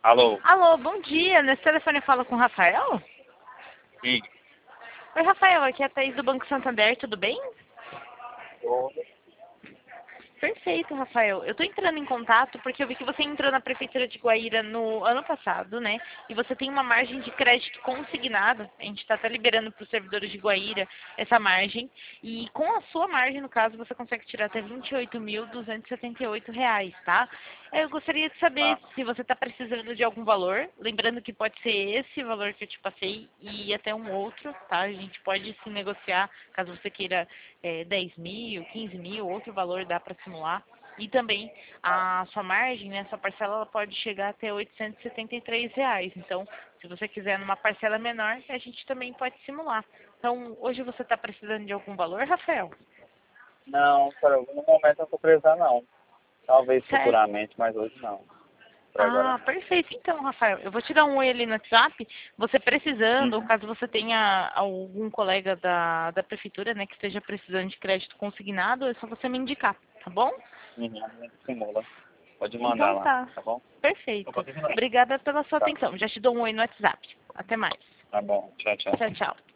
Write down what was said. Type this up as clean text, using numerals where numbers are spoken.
Alô? Alô, bom dia. Nesse telefone eu falo com o Rafael? Sim. Oi, Rafael. Aqui é a Thaís do Banco Santander. Tudo bem? Perfeito, Rafael. Eu tô entrando em contato porque eu vi que você entrou na Prefeitura de Guaíra no ano passado, né? E você tem uma margem de crédito consignado. A gente está até liberando para os servidores de Guaíra essa margem. E com a sua margem, no caso, você consegue tirar até R$ 28.278, tá? Eu gostaria de saber Ah, se você está precisando de algum valor. Lembrando que pode ser esse valor que eu te passei e até um outro, tá? A gente pode se negociar, caso você queira 10 mil, 15 mil, outro valor dá para simular. E também a sua margem, né, a sua parcela ela pode chegar até R$ 873. Então, se você quiser numa parcela menor, a gente também pode simular. Então, hoje você está precisando de algum valor, Rafael? não, no momento eu não tô precisando não. Talvez Certo. futuramente, mas hoje não. Por agora Ah, não. perfeito. Então, Rafael, eu vou te dar um oi ali no WhatsApp. Você precisando, ou Uhum. caso você tenha algum colega da prefeitura, né, que esteja precisando de crédito consignado, é só você me indicar, tá bom? Uhum. Simula. Pode mandar Então lá, tá. tá bom? Perfeito. Obrigada pela sua Tá. atenção. Já te dou um oi no WhatsApp. Até mais. Tá bom. Tchau, tchau. Tchau, tchau.